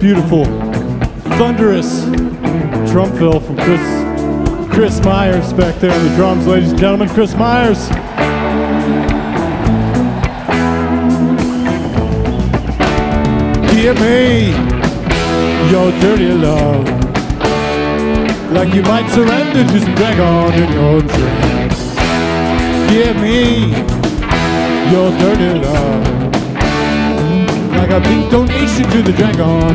beautiful, thunderous drum fill from Chris Myers back there on the drums, ladies and gentlemen. Chris Myers. Give me your dirty love, like you might surrender to some dragon in your dreams. Give me your dirty love, like a big donation to the dragon